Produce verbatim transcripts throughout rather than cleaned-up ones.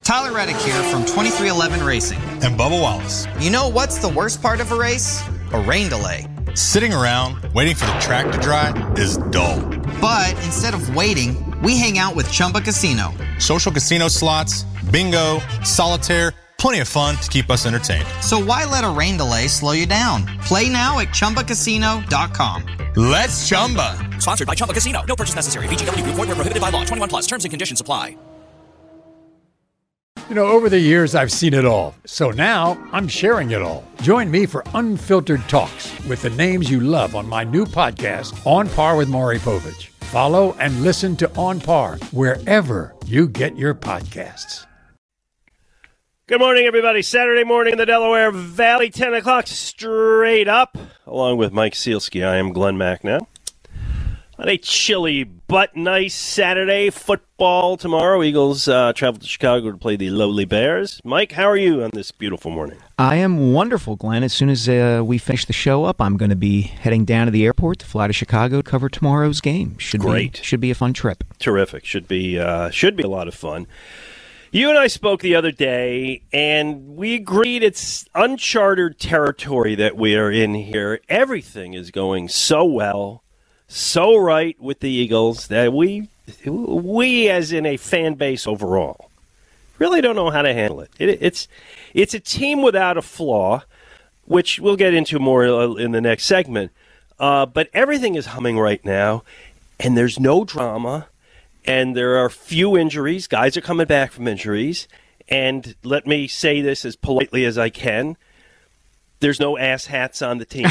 Tyler Reddick here from twenty-three eleven Racing. And Bubba Wallace. You know what's the worst part of a race? A rain delay. Sitting around waiting for the track to dry is dull. But instead of waiting, we hang out with Chumba Casino. Social casino slots, bingo, solitaire, plenty of fun to keep us entertained. So why let a rain delay slow you down? Play now at Chumba Casino dot com. Let's Chumba. Sponsored by Chumba Casino. No purchase necessary. V G W. Void where prohibited by law. twenty-one plus. Terms and conditions apply. You know, over the years, I've seen it all. So now, I'm sharing it all. Join me for Unfiltered Talks with the names you love on my new podcast, On Par with Maury Povich. Follow and listen to On Par wherever you get your podcasts. Good morning, everybody. Saturday morning in the Delaware Valley, ten o'clock straight up. Along with Mike Sealski, I am Glenn Macnow. On a chilly but nice Saturday, football tomorrow. Eagles uh, travel to Chicago to play the lowly Bears. Mike, how are you on this beautiful morning? I am wonderful, Glenn. As soon as uh, we finish the show up, I'm going to be heading down to the airport to fly to Chicago to cover tomorrow's game. Should Great. Be, should be a fun trip. Terrific. Should be uh, should be a lot of fun. You and I spoke the other day, and we agreed it's uncharted territory that we are in here. Everything is going so well, so right with the Eagles that we, we as in a fan base overall, really don't know how to handle it. it it's, it's a team without a flaw, which we'll get into more in the next segment. Uh, but everything is humming right now, and there's no drama. And there are few injuries. Guys are coming back from injuries. And let me say this as politely as I can. There's no ass hats on the team.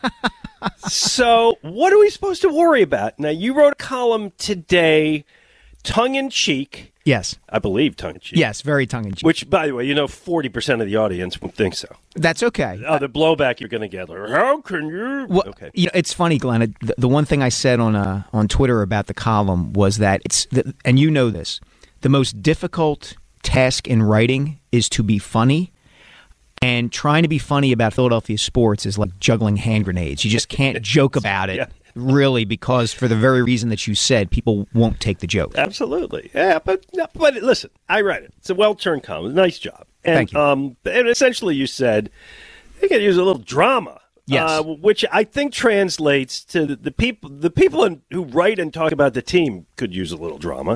So what are we supposed to worry about? Now, you wrote a column today, tongue-in-cheek. Yes. I believe tongue-in-cheek. Yes, very tongue-in-cheek. Which, by the way, you know forty percent of the audience won't think so. That's okay. Oh, the blowback you're going to get. Like, how can you? Well, okay. You know, it's funny, Glenn. The, the one thing I said on uh, on Twitter about the column was that it's, the, and you know this, the most difficult task in writing is to be funny. And trying to be funny about Philadelphia sports is like juggling hand grenades. You just can't joke about it, Yeah. really, because for the very reason that you said, people won't take the joke. Absolutely. Yeah, but but listen, I read it. It's a well-turned comment. Nice job. And, Thank you. Um, and essentially you said they could use a little drama. Yes. Uh, which I think translates to the, the people the people in, who write and talk about the team could use a little drama.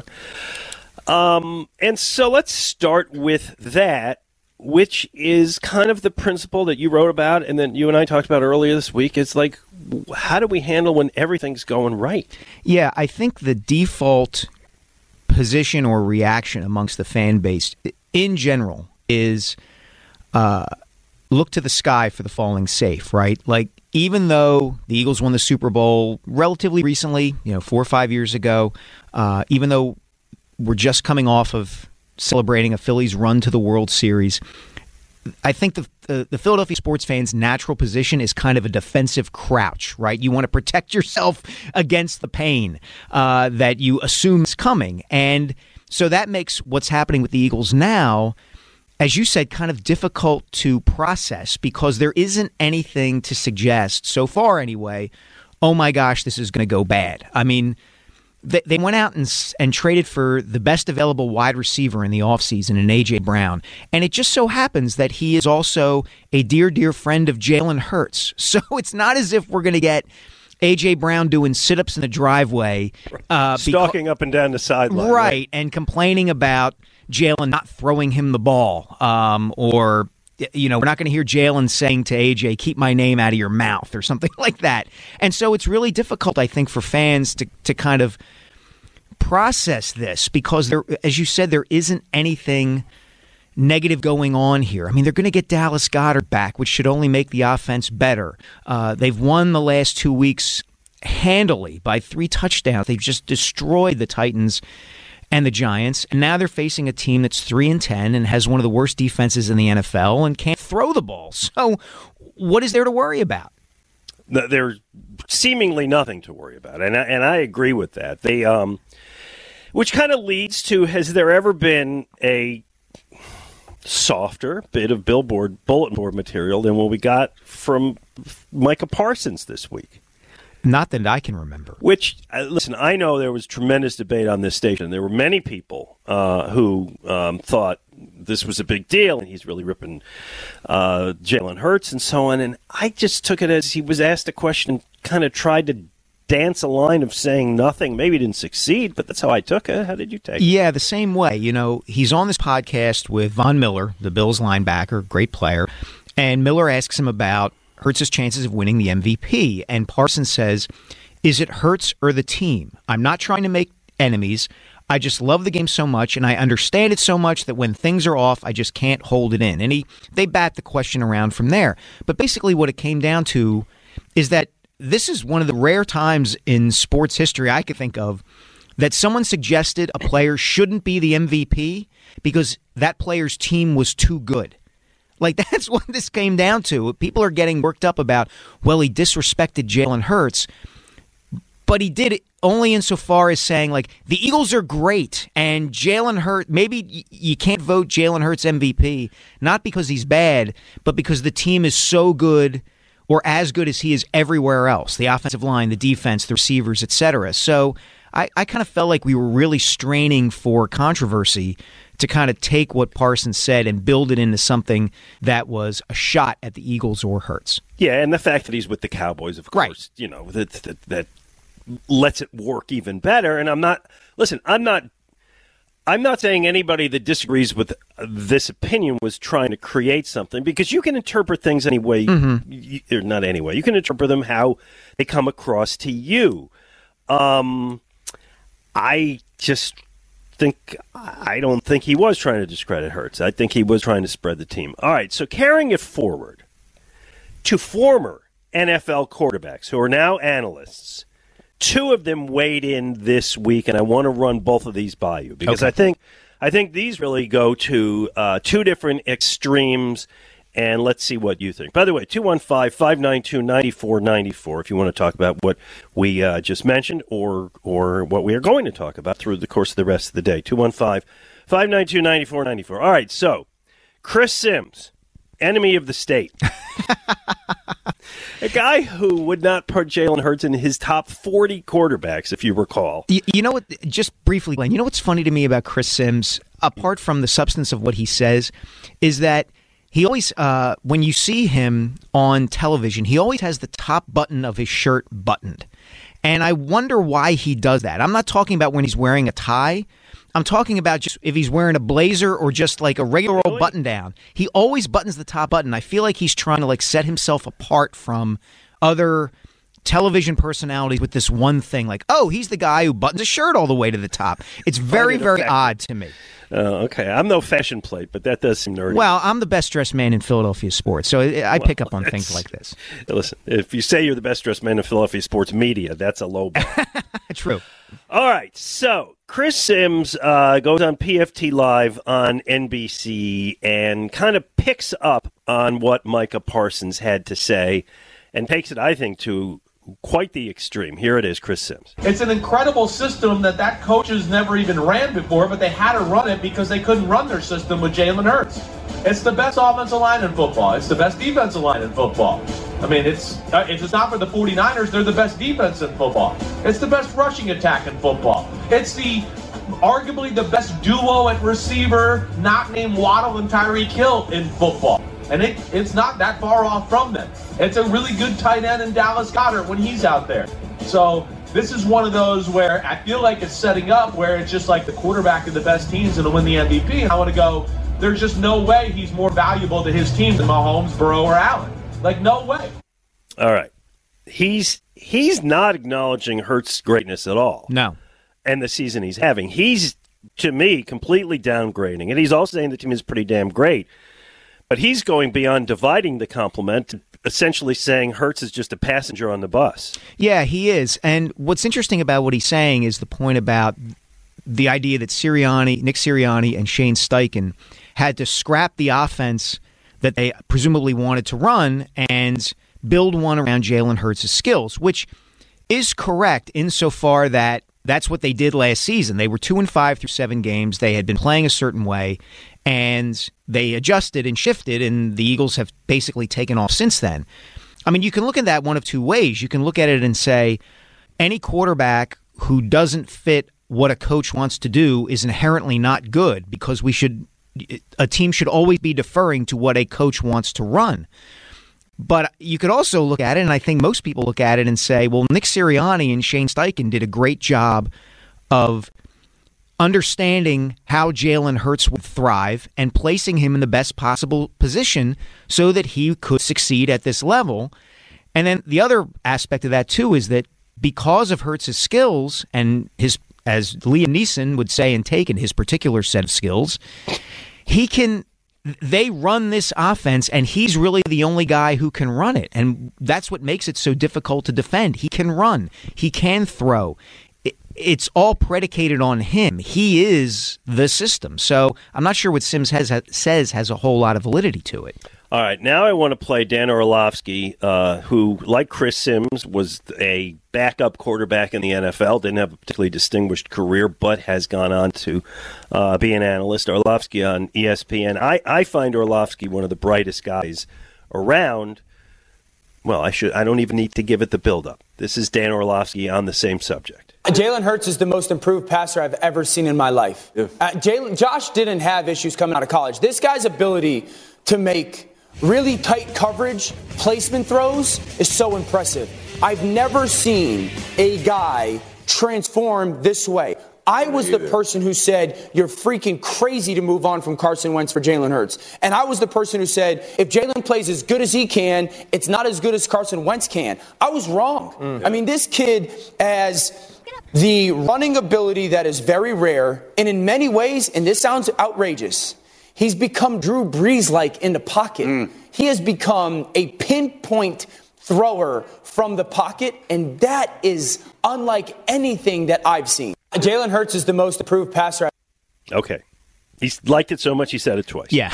Um, and so let's start with that, which is kind of the principle that you wrote about and then you and I talked about earlier this week. It's like, how do we handle when everything's going right? Yeah, I think the default position or reaction amongst the fan base in general is uh, look to the sky for the falling safe, right? Like, even though the Eagles won the Super Bowl relatively recently, you know, four or five years ago, uh, even though we're just coming off of celebrating a Phillies run to the World Series, I think the, the the Philadelphia sports fans' natural position is kind of a defensive crouch, right? You want to protect yourself against the pain uh, that you assume is coming. And so that makes what's happening with the Eagles now, as you said, kind of difficult to process because there isn't anything to suggest, so far anyway, oh my gosh, this is going to go bad. I mean, They, they went out and, and traded for the best available wide receiver in the offseason in A J. Brown. And it just so happens that he is also a dear, dear friend of Jalen Hurts. So it's not as if we're going to get A J. Brown doing sit-ups in the driveway. Uh, Stalking beca- up and down the sideline. Right, right, and complaining about Jalen not throwing him the ball um, or... You know, we're not going to hear Jalen saying to A J, keep my name out of your mouth or something like that. And so it's really difficult, I think, for fans to, to kind of process this because, there, as you said, there isn't anything negative going on here. I mean, they're going to get Dallas Goedert back, which should only make the offense better. Uh, they've won the last two weeks handily by three touchdowns. They've just destroyed the Titans and the Giants, and now they're facing a team that's three and ten and has one of the worst defenses in the N F L and can't throw the ball. So, what is there to worry about? There's seemingly nothing to worry about, and I, and I agree with that. They, um, which kind of leads to: has there ever been a softer bit of billboard bulletin board material than what we got from Micah Parsons this week? Not that I can remember. Which, uh, listen, I know there was tremendous debate on this station. There were many people uh, who um, thought this was a big deal, and he's really ripping uh, Jalen Hurts and so on. And I just took it as he was asked a question, kind of tried to dance a line of saying nothing. Maybe didn't succeed, but that's how I took it. How did you take it? Yeah, the same way. You know, he's on this podcast with Von Miller, the Bills linebacker, great player, and Miller asks him about Hurts' chances of winning the M V P, and Parsons says, is it Hurts or the team? I'm not trying to make enemies. I just love the game so much, and I understand it so much that when things are off, I just can't hold it in. And he they bat the question around from there. But basically what it came down to is that this is one of the rare times in sports history I could think of that someone suggested a player shouldn't be the M V P because that player's team was too good. Like, that's what this came down to. People are getting worked up about, well, he disrespected Jalen Hurts, but he did it only insofar as saying, like, the Eagles are great, and Jalen Hurts, maybe you can't vote Jalen Hurts M V P, not because he's bad, but because the team is so good or as good as he is everywhere else, the offensive line, the defense, the receivers, et cetera. So I, I kind of felt like we were really straining for controversy to kind of take what Parsons said and build it into something that was a shot at the Eagles or Hurts. Yeah, and the fact that he's with the Cowboys, of course, right. you know, that, that that lets it work even better. And I'm not, listen, I'm not, I'm not saying anybody that disagrees with this opinion was trying to create something, because you can interpret things any way, mm-hmm. you, or not any way. You can interpret them how they come across to you. Um, I just think, I don't think he was trying to discredit Hurts. I think he was trying to spread the team. All right, so carrying it forward to former N F L quarterbacks who are now analysts. Two of them weighed in this week, and I want to run both of these by you because okay. I think I think these really go to uh, two different extremes, and let's see what you think. By the way, two one five, five nine two, nine four nine four if you want to talk about what we uh, just mentioned or or what we are going to talk about through the course of the rest of the day. two one five, five nine two, nine four nine four. All right, so Chris Sims, enemy of the state. A guy who would not put Jalen Hurts in his top forty quarterbacks, if you recall. You, you know what? Just briefly, Glenn, you know what's funny to me about Chris Sims, apart from the substance of what he says, is that he always, uh, when you see him on television, he always has the top button of his shirt buttoned. And I wonder why he does that. I'm not talking about when he's wearing a tie. I'm talking about just if he's wearing a blazer or just like a regular really? old button down. He always buttons the top button. I feel like he's trying to like set himself apart from other television personalities with this one thing. Like, oh, he's the guy who buttons a shirt all the way to the top. It's very, very effective. Odd to me. Uh, okay, I'm no fashion plate, but that does seem nerdy. Well, I'm the best-dressed man in Philadelphia sports, so I well, pick up on things like this. Listen, if you say you're the best-dressed man in Philadelphia sports media, that's a low bar. True. All right, so Chris Sims uh, goes on P F T Live on N B C and kind of picks up on what Micah Parsons had to say and takes it, I think, to quite the extreme. Here it is, Chris Sims. It's an incredible system that that coaches never even ran before, but they had to run it because they couldn't run their system with Jalen Hurts. It's the best offensive line in football. It's the best defensive line in football. I mean, it's if it's not for the 49ers, they're the best defense in football. It's the best rushing attack in football. It's the arguably the best duo at receiver, not named Waddle and Tyreek Hill in football. And it, it's not that far off from them. It's a really good tight end in Dallas Goedert when he's out there. So this is one of those where I feel like it's setting up where it's just like the quarterback of the best teams going to win the M V P. And I want to go, there's just no way he's more valuable to his team than Mahomes, Burrow, or Allen. Like, no way. All right. He's he's not acknowledging Hurts' greatness at all. No. And the season he's having. He's, to me, completely downgrading. And he's also saying the team is pretty damn great. But he's going beyond dividing the compliment, essentially saying Hurts is just a passenger on the bus. Yeah, he is. And what's interesting about what he's saying is the point about the idea that Sirianni, Nick Sirianni and Shane Steichen had to scrap the offense that they presumably wanted to run and build one around Jalen Hurts' skills, which is correct insofar that that's what they did last season. They were two and five through seven games. They had been playing a certain way, and they adjusted and shifted, and the Eagles have basically taken off since then. I mean, you can look at that one of two ways. You can look at it and say any quarterback who doesn't fit what a coach wants to do is inherently not good because we should a team should always be deferring to what a coach wants to run. But you could also look at it, and I think most people look at it and say, well, Nick Sirianni and Shane Steichen did a great job of understanding how Jalen Hurts would thrive and placing him in the best possible position so that he could succeed at this level. And then the other aspect of that, too, is that because of Hurts' skills and his, as Liam Neeson would say in Taken, his particular set of skills, he can... They run this offense, and he's really the only guy who can run it. And that's what makes it so difficult to defend. He can run. He can throw. It's all predicated on him. He is the system. So I'm not sure what Sims has, says has a whole lot of validity to it. All right, now I want to play Dan Orlovsky, uh, who, like Chris Sims, was a backup quarterback in the N F L, didn't have a particularly distinguished career, but has gone on to uh, be an analyst. Orlovsky on E S P N. I, I find Orlovsky one of the brightest guys around. Well, I should. I don't even need to give it the build-up. This is Dan Orlovsky on the same subject. Jalen Hurts is the most improved passer I've ever seen in my life. Yeah. Uh, Jalen, Josh didn't have issues coming out of college. This guy's ability to make really tight coverage placement throws is so impressive. I've never seen a guy transform this way. I was the person who said, you're freaking crazy to move on from Carson Wentz for Jalen Hurts. And I was the person who said, if Jalen plays as good as he can, it's not as good as Carson Wentz can. I was wrong. Mm. I mean, this kid has the running ability that is very rare. And in many ways, and this sounds outrageous, he's become Drew Brees-like in the pocket. Mm. He has become a pinpoint thrower from the pocket, and that is unlike anything that I've seen. Jalen Hurts is the most improved passer. Okay. He's liked it so much he said it twice. Yeah.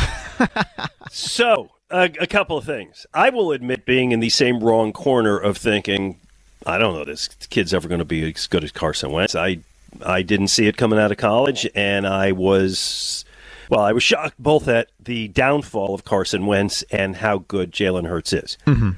So, uh, a couple of things. I will admit being in the same wrong corner of thinking, I don't know, this kid's ever going to be as good as Carson Wentz. I, I didn't see it coming out of college, and I was... Well, I was shocked both at the downfall of Carson Wentz and how good Jalen Hurts is. Mm-hmm.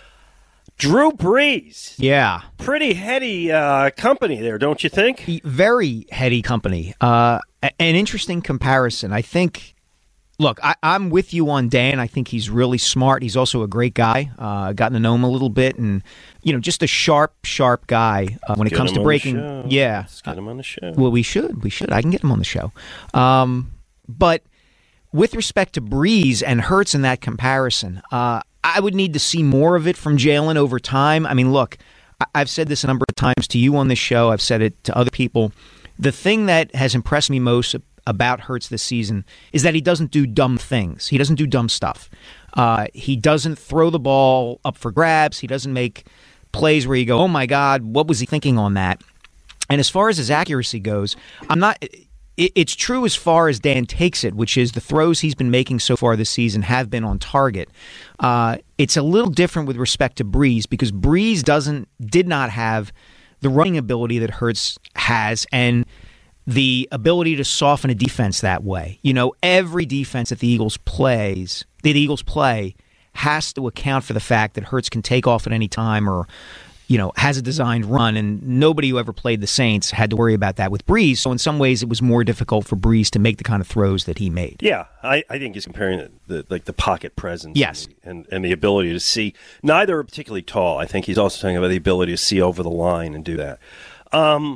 Drew Brees. Yeah. Pretty heady uh, company there, don't you think? Very heady company. Uh, an interesting comparison. I think, look, I, I'm with you on Dan. I think he's really smart. He's also a great guy. Uh, gotten to know him a little bit, and, you know, just a sharp, sharp guy uh, when it get comes to breaking. Yeah. Let's get him on the show. Well, we should. We should. I can get him on the show. Um, but with respect to Brees and Hurts in that comparison, uh, I would need to see more of it from Jalen over time. I mean, look, I've said this a number of times to you on this show. I've said it to other people. The thing that has impressed me most about Hurts this season is that he doesn't do dumb things. He doesn't do dumb stuff. Uh, he doesn't throw the ball up for grabs. He doesn't make plays where you go, oh, my God, what was he thinking on that? And as far as his accuracy goes, I'm not... It's true as far as Dan takes it, which is the throws he's been making so far this season have been on target. Uh, it's a little different with respect to Brees because Brees doesn't did not have the running ability that Hurts has and the ability to soften a defense that way. You know, every defense that the Eagles plays, the Eagles play, has to account for the fact that Hurts can take off at any time or, you know, has a designed run, and nobody who ever played the Saints had to worry about that with Brees. So in some ways, it was more difficult for Brees to make the kind of throws that he made. Yeah, I, I think he's comparing the, the like the pocket presence, yes, and the, and and the ability to see. Neither are particularly tall. I think he's also talking about the ability to see over the line and do that. Um,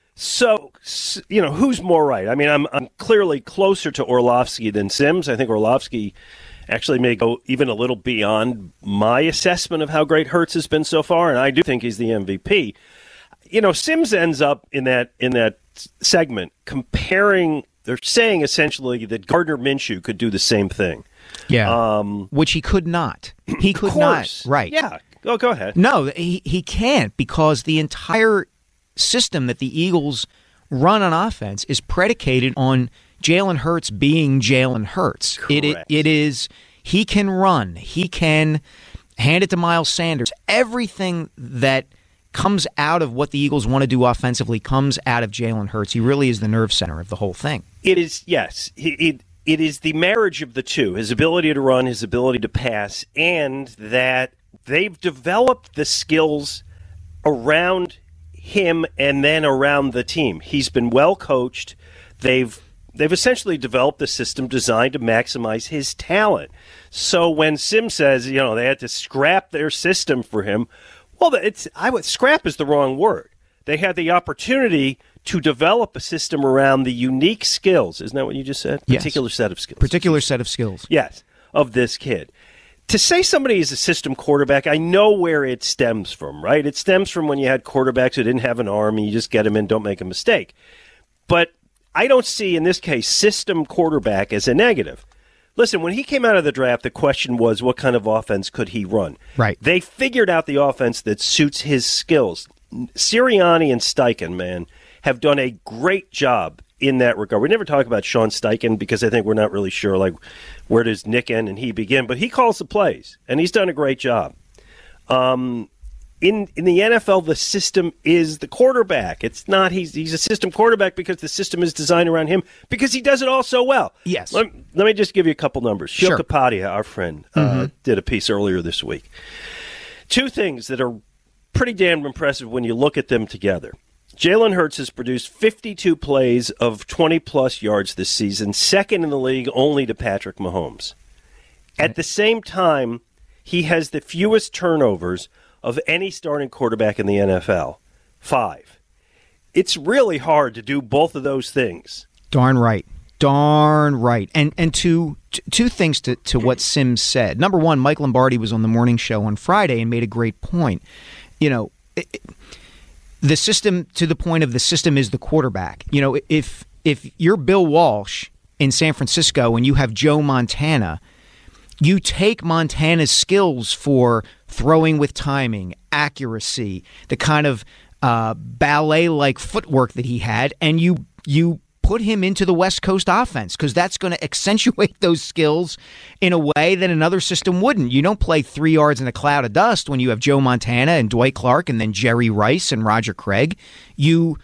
so you know, who's more right? I mean, I'm I'm clearly closer to Orlovsky than Sims. I think Orlovsky actually may go even a little beyond my assessment of how great Hurts has been so far, and I do think he's the M V P. You know, Sims ends up in that in that segment comparing. They're saying essentially that Gardner Minshew could do the same thing. Yeah, um, which he could not. He could of course. not. Right. Yeah. Go go ahead. No, he he can't because the entire system that the Eagles run on offense is predicated on Jalen Hurts being Jalen Hurts. It, it it is he can run, he can hand it to Miles Sanders. Everything that comes out of what the Eagles want to do offensively comes out of Jalen Hurts. He really is the nerve center of the whole thing. It is, yes. It, it it is the marriage of the two: his ability to run, his ability to pass, and that they've developed the skills around him and then around the team. He's been well coached. They've they've essentially developed a system designed to maximize his talent. So when Sims says, you know, they had to scrap their system for him, well, it's I would scrap is the wrong word. They had the opportunity to develop a system around the unique skills. Isn't that what you just said? Yes. Particular set of skills. Particular set of skills. Yes, of this kid. To say somebody is a system quarterback, I know where it stems from, right? It stems from when you had quarterbacks who didn't have an arm and you just get them in, don't make a mistake. But I don't see, in this case, system quarterback as a negative. Listen, when he came out of the draft, the question was what kind of offense could he run? Right. They figured out the offense that suits his skills. Sirianni and Steichen, man, have done a great job in that regard. We never talk about Sean Steichen because I think we're not really sure, like, where does Nick end and he begin? But he calls the plays, and he's done a great job. Um, in in the N F L, the system is the quarterback. It's not he's he's a system quarterback because the system is designed around him because he does it all so well. Yes. Let, let me just give you a couple numbers. Sure. Shil Kapadia, our friend, Mm-hmm. uh, did a piece earlier this week. Two things that are pretty damn impressive when you look at them together. Jalen Hurts has produced fifty-two plays of twenty-plus yards this season, second in the league only to Patrick Mahomes. At the same time, he has the fewest turnovers of any starting quarterback in the N F L, five. It's really hard to do both of those things. Darn right. Darn right. And and two, t- two things to, to what Sims said. Number one, Mike Lombardi was on the morning show on Friday and made a great point. You know, it, it, the system, to the point of the system is the quarterback. You know, if if you're Bill Walsh in San Francisco and you have Joe Montana, you take Montana's skills for throwing with timing, accuracy, the kind of uh, ballet-like footwork that he had, and you you put him into the West Coast offense because that's going to accentuate those skills in a way that another system wouldn't. You don't play three yards in a cloud of dust when you have Joe Montana and Dwight Clark and then Jerry Rice and Roger Craig. You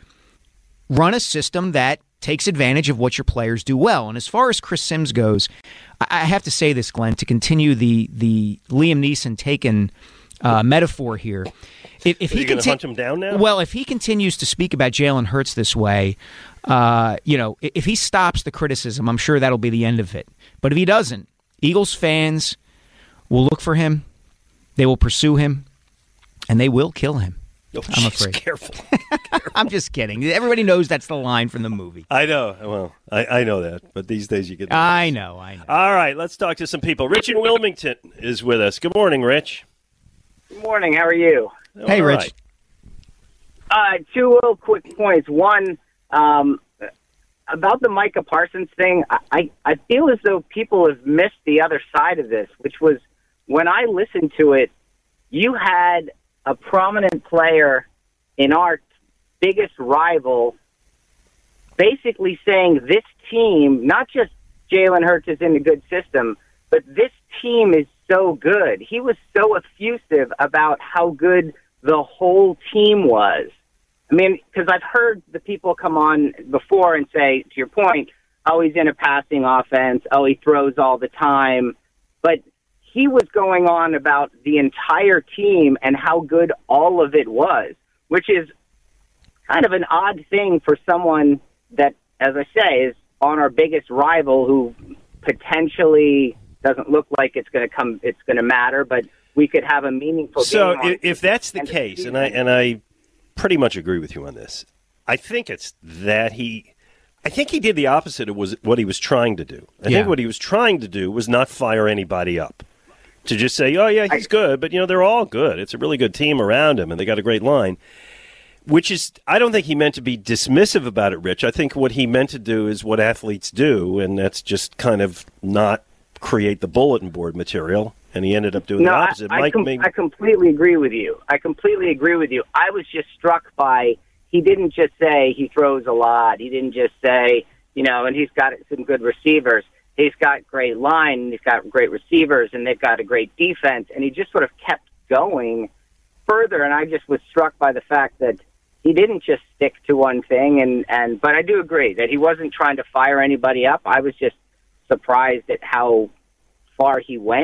run a system that takes advantage of what your players do well. And as far as Chris Sims goes, I have to say this, Glenn, to continue the the Liam Neeson taken uh, metaphor here. If, if Are he you going to conti- hunt him down now? Well, if he continues to speak about Jalen Hurts this way, uh, you know, if he stops the criticism, I'm sure that'll be the end of it. But if he doesn't, Eagles fans will look for him, they will pursue him, and they will kill him. Oh, I'm geez, afraid. Careful. I'm just kidding. Everybody knows that's the line from the movie. I know. Well, I, I know that, but these days you get. I know, I know. All right, let's talk to some people. Rich in Wilmington is with us. Good morning, Rich. Good morning. How are you? Hey, All Rich. right. Uh, two real quick points. One, um, about the Micah Parsons thing, I, I feel as though people have missed the other side of this, which was when I listened to it, you had a prominent player in our biggest rival basically saying this team, not just Jalen Hurts is in a good system, but this team is so good. He was so effusive about how good the whole team was. I mean, because I've heard the people come on before and say, to your point, oh, he's in a passing offense, oh, he throws all the time. But he was going on about the entire team and how good all of it was, which is kind of an odd thing for someone that, as I say, is on our biggest rival who potentially doesn't look like it's going to come, it's going to matter, but we could have a meaningful So game on if, if that's the case, and I and I pretty much agree with you on this, I think it's that he, I think he did the opposite of was what he was trying to do. I Yeah. think what he was trying to do was not fire anybody up. To just say, oh, yeah, he's good, but, you know, they're all good. It's a really good team around him, and they got a great line, which is, I don't think he meant to be dismissive about it, Rich. I think what he meant to do is what athletes do, and that's just kind of not create the bulletin board material, and he ended up doing no, the opposite. I, I, Mike com- made- I completely agree with you. I completely agree with you. I was just struck by, he didn't just say he throws a lot. He didn't just say, you know, and he's got some good receivers. He's got great line, and he's got great receivers, and they've got a great defense. And he just sort of kept going further, and I just was struck by the fact that he didn't just stick to one thing. And, and but I do agree that he wasn't trying to fire anybody up. I was just surprised at how far he went.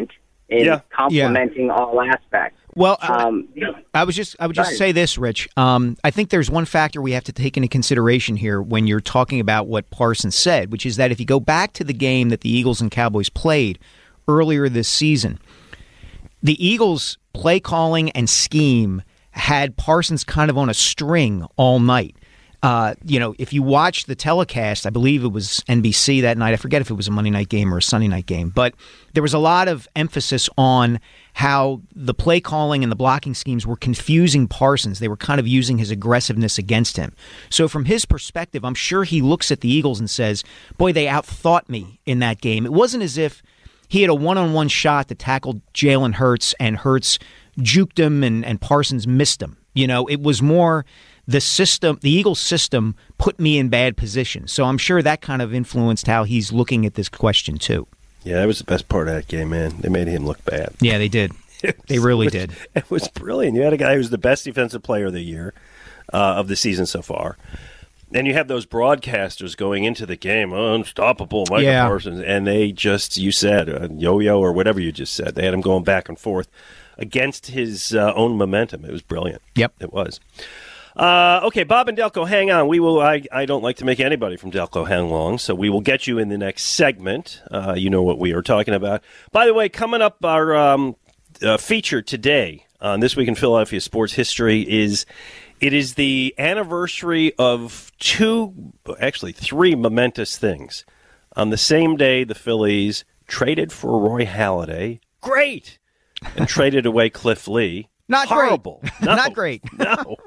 in Yeah. complementing all aspects. Well, Um, I was just I would just Right. say this, Rich. Um, I think there's one factor we have to take into consideration here when you're talking about what Parsons said, which is that if you go back to the game that the Eagles and Cowboys played earlier this season, the Eagles' play calling and scheme had Parsons kind of on a string all night. Uh, you know, if you watch the telecast, I believe it was N B C that night. I forget if it was a Monday night game or a Sunday night game, but there was a lot of emphasis on how the play calling and the blocking schemes were confusing Parsons. They were kind of using his aggressiveness against him. So from his perspective, I'm sure he looks at the Eagles and says, boy, they outthought me in that game. It wasn't as if he had a one-on-one shot that tackled Jalen Hurts and Hurts juked him and, and Parsons missed him. You know, it was more the system, the Eagles system put me in bad position. So I'm sure that kind of influenced how he's looking at this question too. Yeah, that was the best part of that game, man. They made him look bad. Yeah, they did. They really it was, did. It was brilliant. You had a guy who was the best defensive player of the year, uh, of the season so far. And you have those broadcasters going into the game, oh, unstoppable, Micah Yeah. Parsons. And they just, you said, uh, yo-yo or whatever you just said. They had him going back and forth against his uh, own momentum. It was brilliant. Yep. It was. Uh, okay, Bob and Delco, hang on. We will. I, I don't like to make anybody from Delco hang long, so we will get you in the next segment. Uh, you know what we are talking about. By the way, coming up, our um, uh, feature today on This Week in Philadelphia Sports History is it is the anniversary of two, actually three momentous things. On the same day, the Phillies traded for Roy Halladay. Great! And traded away Cliff Lee. Not Horrible. great. No, Not great. No.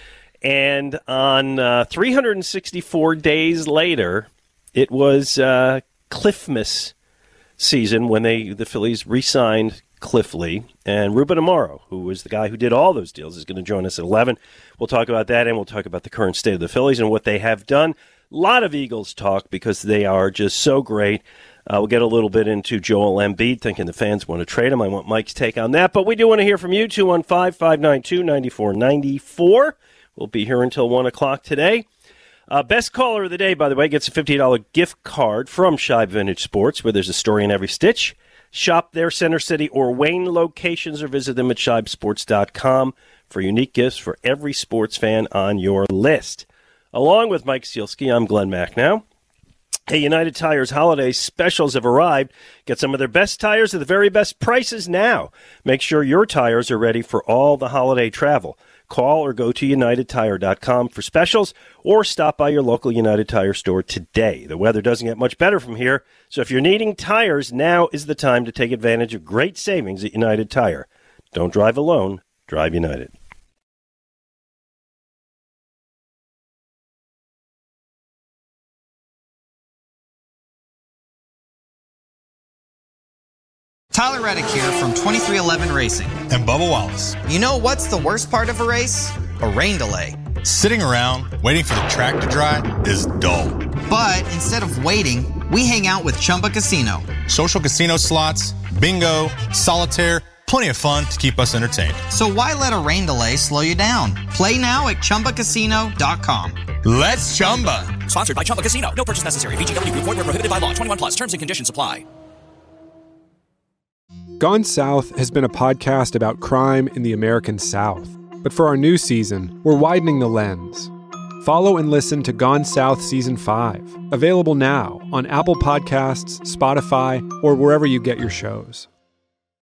And on uh, three hundred sixty-four days later, it was uh, Cliffmas season when they the Phillies re-signed Cliff Lee. And Ruben Amaro, who was the guy who did all those deals, is going to join us at eleven. We'll talk about that, and we'll talk about the current state of the Phillies and what they have done. A lot of Eagles talk because they are just so great. Uh, we'll get a little bit into Joel Embiid, thinking the fans want to trade him. I want Mike's take on that. But we do want to hear from you, two one five, five nine two, nine four nine four. We'll be here until one o'clock today. Uh, best caller of the day, by the way, gets a fifty dollars gift card from Shibe Vintage Sports, where there's a story in every stitch. Shop their Center City or Wayne locations or visit them at shibe sports dot com for unique gifts for every sports fan on your list. Along with Mike Sealski, I'm Glenn Macnow. Hey, United Tires holiday specials have arrived. Get some of their best tires at the very best prices now. Make sure your tires are ready for all the holiday travel. Call or go to united tire dot com for specials or stop by your local United Tire store today. The weather doesn't get much better from here, so if you're needing tires, now is the time to take advantage of great savings at United Tire. Don't drive alone. Drive United. Tyler Reddick here from twenty-three eleven Racing. And Bubba Wallace. You know what's the worst part of a race? A rain delay. Sitting around waiting for the track to dry is dull. But instead of waiting, we hang out with Chumba Casino. Social casino slots, bingo, solitaire, plenty of fun to keep us entertained. So why let a rain delay slow you down? Play now at chumba casino dot com. Let's Chumba. Sponsored by Chumba Casino. No purchase necessary. V G W Group. Void where prohibited by law. twenty-one plus. Terms and conditions apply. Gone South has been a podcast about crime in the American South. But for our new season, we're widening the lens. Follow and listen to Gone South Season five, available now on Apple Podcasts, Spotify, or wherever you get your shows.